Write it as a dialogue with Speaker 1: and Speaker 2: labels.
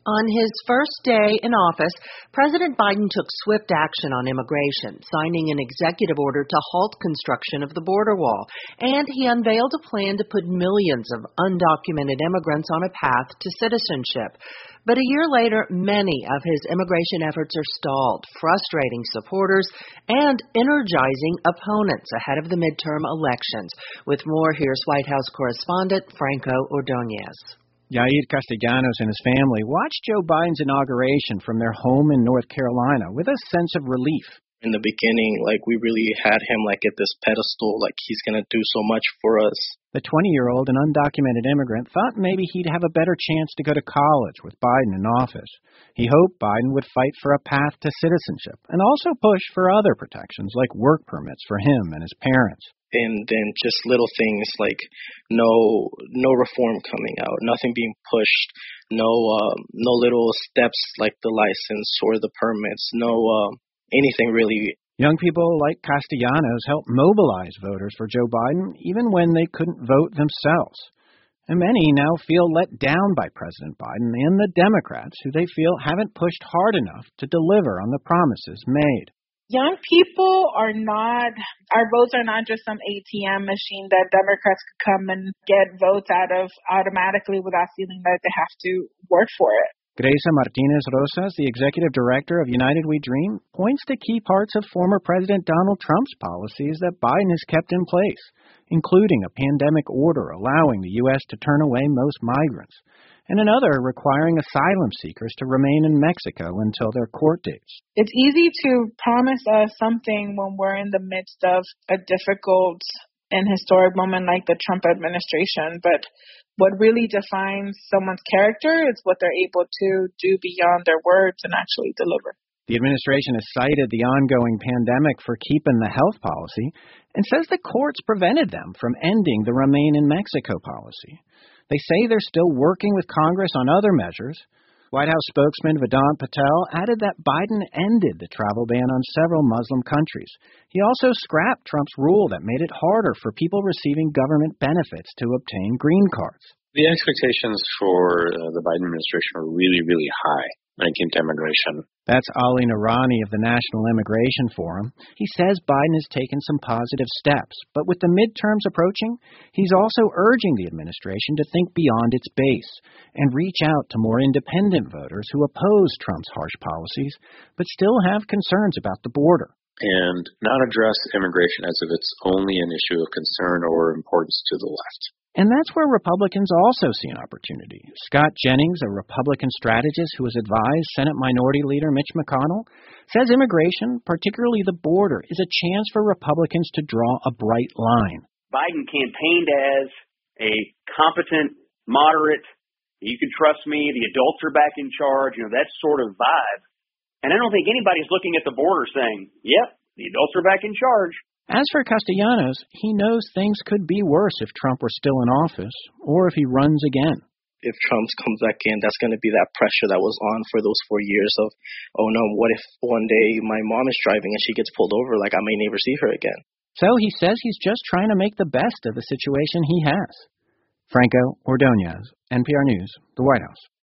Speaker 1: On his first day in office, President Biden took swift action on immigration, signing an executive order to halt construction of the border wall, and he unveiled a plan to put millions of undocumented immigrants on a path to citizenship. But a year later, many of his immigration efforts are stalled, frustrating supporters and energizing opponents ahead of the midterm elections. With more, here's White House correspondent Franco Ordonez.
Speaker 2: Yair Castellanos and his family watched Joe Biden's inauguration from their home in North Carolina with a sense of relief.
Speaker 3: In the beginning, we really had him at this pedestal, he's going to do so much for us.
Speaker 2: The 20-year-old and undocumented immigrant thought maybe he'd have a better chance to go to college with Biden in office. He hoped Biden would fight for a path to citizenship and also push for other protections like work permits for him and his parents.
Speaker 3: And then just little things like no reform coming out, nothing being pushed, no little steps like the license or the permits, anything really.
Speaker 2: Young people like Castellanos helped mobilize voters for Joe Biden even when they couldn't vote themselves. And many now feel let down by President Biden and the Democrats, who they feel haven't pushed hard enough to deliver on the promises made.
Speaker 4: Young people our votes are not just some ATM machine that Democrats could come and get votes out of automatically without feeling that they have to work for it.
Speaker 2: Greisa Martinez Rosas, the executive director of United We Dream, points to key parts of former President Donald Trump's policies that Biden has kept in place, including a pandemic order allowing the U.S. to turn away most migrants, and another requiring asylum seekers to remain in Mexico until their court dates.
Speaker 4: It's easy to promise us something when we're in the midst of a difficult and historic moment like the Trump administration, but what really defines someone's character is what they're able to do beyond their words and actually deliver.
Speaker 2: The administration has cited the ongoing pandemic for keeping the health policy and says the courts prevented them from ending the Remain in Mexico policy. They say they're still working with Congress on other measures. White House spokesman Vedant Patel added that Biden ended the travel ban on several Muslim countries. He also scrapped Trump's rule that made it harder for people receiving government benefits to obtain green cards.
Speaker 5: The expectations for the Biden administration are really, really high when it came to immigration.
Speaker 2: That's Ali Noorani of the National Immigration Forum. He says Biden has taken some positive steps, but with the midterms approaching, he's also urging the administration to think beyond its base and reach out to more independent voters who oppose Trump's harsh policies, but still have concerns about the border.
Speaker 5: And not address immigration as if it's only an issue of concern or importance to the left.
Speaker 2: And that's where Republicans also see an opportunity. Scott Jennings, a Republican strategist who has advised Senate Minority Leader Mitch McConnell, says immigration, particularly the border, is a chance for Republicans to draw a bright line.
Speaker 6: Biden campaigned as a competent, moderate, you can trust me, the adults are back in charge, that sort of vibe. And I don't think anybody's looking at the border saying, yep, the adults are back in charge.
Speaker 2: As for Castellanos, he knows things could be worse if Trump were still in office, or if he runs again.
Speaker 3: If Trump comes back in, that's going to be that pressure that was on for those 4 years of, oh no, what if one day my mom is driving and she gets pulled over, I may never see her again.
Speaker 2: So he says he's just trying to make the best of the situation he has. Franco Ordonez, NPR News, the White House.